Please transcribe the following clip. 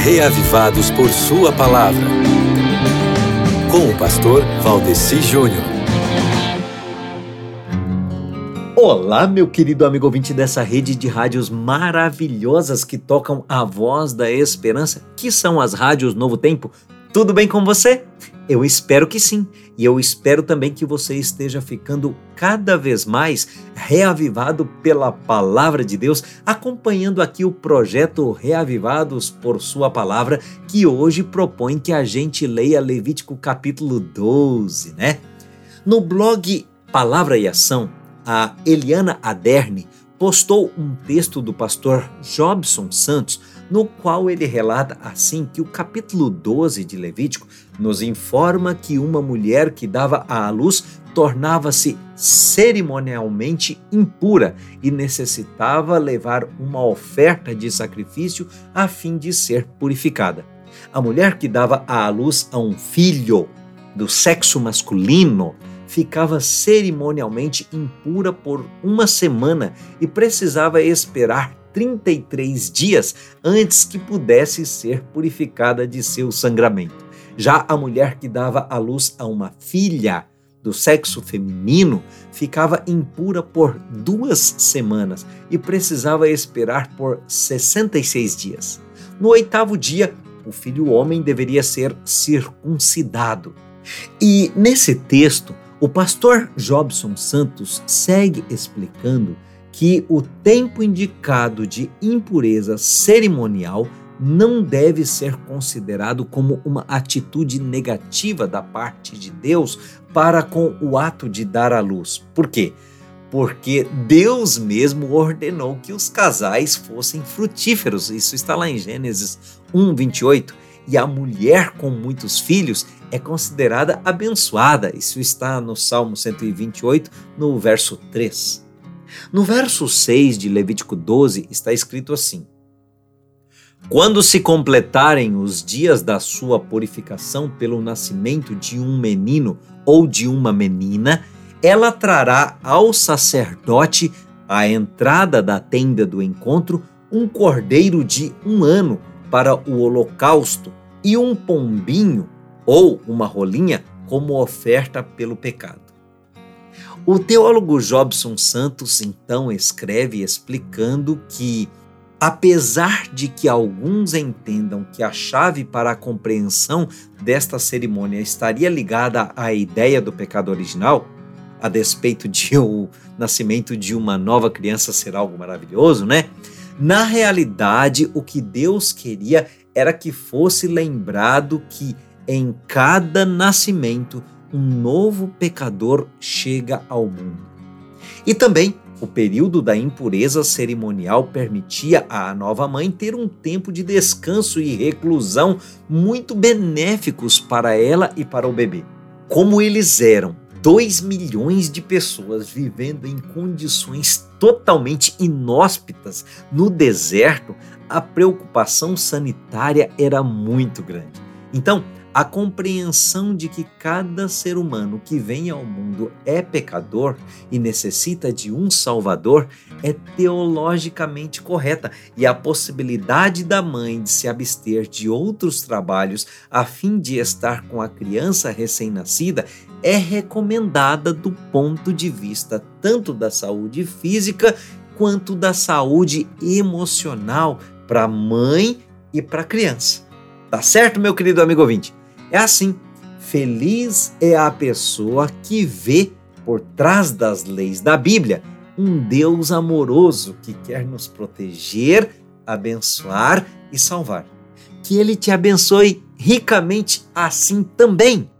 Reavivados por Sua Palavra, com o pastor Valdeci Júnior. Olá, meu querido amigo ouvinte dessa rede de rádios maravilhosas que tocam a voz da esperança, que são as rádios Novo Tempo. Tudo bem com você? Eu espero que sim, e eu espero também que você esteja ficando cada vez mais reavivado pela Palavra de Deus, acompanhando aqui o projeto Reavivados por Sua Palavra, que hoje propõe que a gente leia Levítico capítulo 12, né? No blog Palavra e Ação, a Eliana Aderne postou um texto do pastor Jobson Santos, no qual ele relata assim que o capítulo 12 de Levítico nos informa que uma mulher que dava à luz tornava-se cerimonialmente impura e necessitava levar uma oferta de sacrifício a fim de ser purificada. A mulher que dava à luz a um filho do sexo masculino ficava cerimonialmente impura por uma semana e precisava esperar 33 dias antes que pudesse ser purificada de seu sangramento. Já a mulher que dava à luz a uma filha do sexo feminino ficava impura por 2 semanas e precisava esperar por 66 dias. No 8º dia, o filho homem deveria ser circuncidado. E nesse texto, o pastor Jobson Santos segue explicando que o tempo indicado de impureza cerimonial não deve ser considerado como uma atitude negativa da parte de Deus para com o ato de dar à luz. Por quê? Porque Deus mesmo ordenou que os casais fossem frutíferos. Isso está lá em Gênesis 1:28. E a mulher com muitos filhos é considerada abençoada. Isso está no Salmo 128, no verso 3. No verso 6 de Levítico 12 está escrito assim: quando se completarem os dias da sua purificação pelo nascimento de um menino ou de uma menina, ela trará ao sacerdote à entrada da tenda do encontro um cordeiro de 1 ano para o holocausto e um pombinho ou uma rolinha como oferta pelo pecado. O teólogo Jobson Santos então escreve explicando que, apesar de que alguns entendam que a chave para a compreensão desta cerimônia estaria ligada à ideia do pecado original, a despeito de o nascimento de uma nova criança ser algo maravilhoso, né? Na realidade, o que Deus queria era que fosse lembrado que em cada nascimento um novo pecador chega ao mundo. E também o período da impureza cerimonial permitia à nova mãe ter um tempo de descanso e reclusão muito benéficos para ela e para o bebê. Como eles eram 2 milhões de pessoas vivendo em condições totalmente inóspitas no deserto, a preocupação sanitária era muito grande. Então, a compreensão de que cada ser humano que vem ao mundo é pecador e necessita de um Salvador é teologicamente correta, e a possibilidade da mãe de se abster de outros trabalhos a fim de estar com a criança recém-nascida é recomendada do ponto de vista tanto da saúde física quanto da saúde emocional para a mãe e para a criança. Tá certo, meu querido amigo ouvinte? É assim, feliz é a pessoa que vê por trás das leis da Bíblia um Deus amoroso que quer nos proteger, abençoar e salvar. Que Ele te abençoe ricamente assim também.